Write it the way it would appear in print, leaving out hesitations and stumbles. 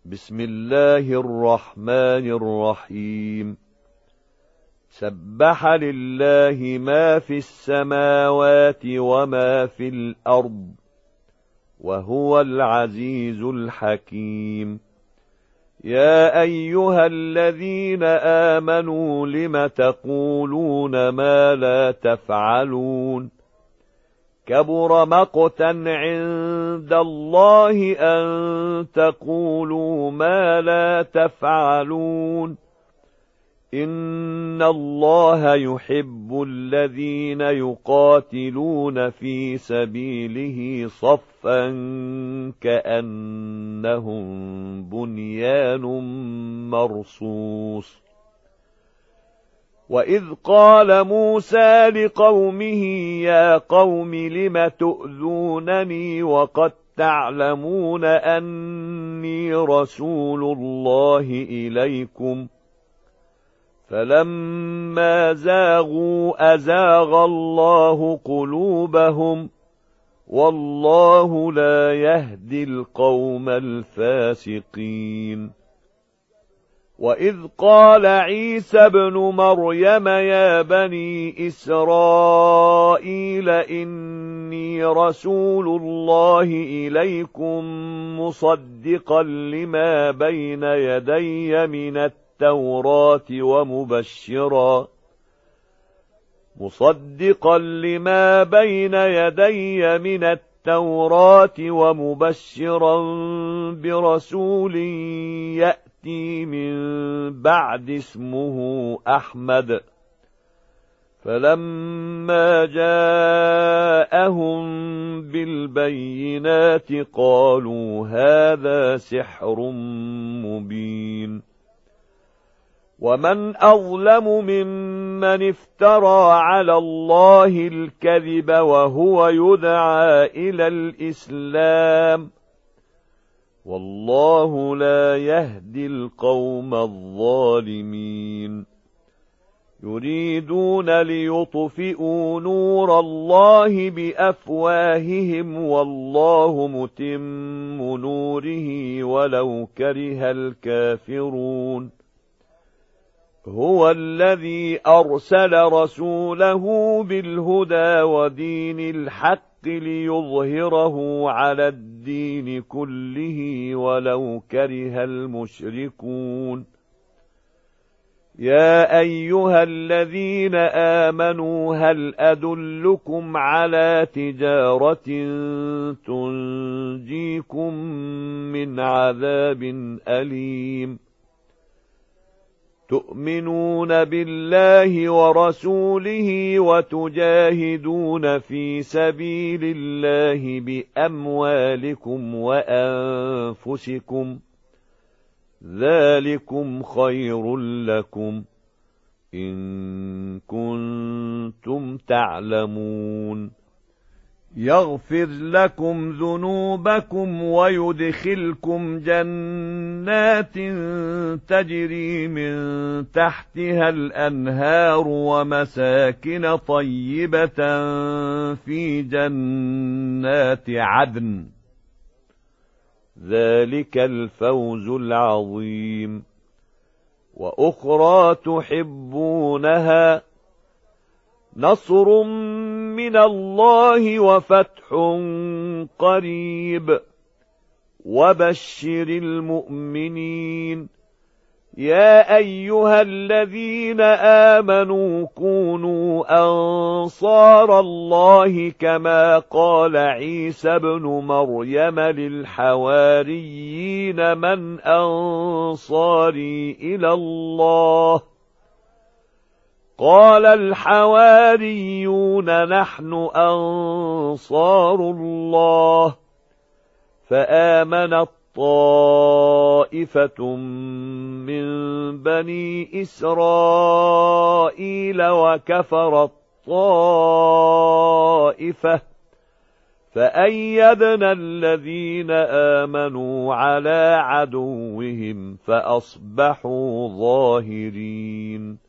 بسم الله الرحمن الرحيم. سبح لله ما في السماوات وما في الأرض وهو العزيز الحكيم. يا أيها الذين آمنوا لم تقولون ما لا تفعلون؟ كبر مقتا عند الله أن تقولوا ما لا تفعلون. إن الله يحب الذين يقاتلون في سبيله صفا كأنهم بنيان مرصوص. وإذ قال موسى لقومه يا قوم لم تؤذونني وقد تعلمون أني رسول الله إليكم؟ فلما زاغوا أزاغ الله قلوبهم والله لا يهدي القوم الفاسقين. وإذ قال عيسى ابن مريم يا بني إسرائيل إني رسول الله إليكم مصدقا لما بين يدي من التوراة ومبشرا برسول يأتي من بعد اسمه أحمد. فلما جاءهم بالبينات قالوا هذا سحر مبين. ومن أظلم ممن افترى على الله الكذب وهو يدعى إلى الإسلام والله لا يهدي القوم الظالمين. يريدون ليطفئوا نور الله بأفواههم والله متم نوره ولو كره الكافرون. هو الذي أرسل رسوله بالهدى ودين الحق ليظهره على الدين كله ولو كره المشركون. يا أيها الذين آمنوا هل أدلكم على تجارة تنجيكم من عذاب أليم؟ تؤمنون بالله ورسوله وتجاهدون في سبيل الله بأموالكم وأنفسكم ذلكم خير لكم إن كنتم تعلمون. يغفر لكم ذنوبكم ويدخلكم جنات تجري من تحتها الأنهار ومساكن طيبة في جنات عدن ذلك الفوز العظيم. وأخرى تحبونها نصر من الله وفتح قريب وبشر المؤمنين. يا أيها الذين آمنوا كونوا أنصار الله كما قال عيسى ابن مريم للحواريين من أنصاري إلى الله؟ قال الحواريون نحن أنصار الله. فآمنت طائفة من بني إسرائيل وكفرت طائفة فأيدنا الذين آمنوا على عدوهم فأصبحوا ظاهرين.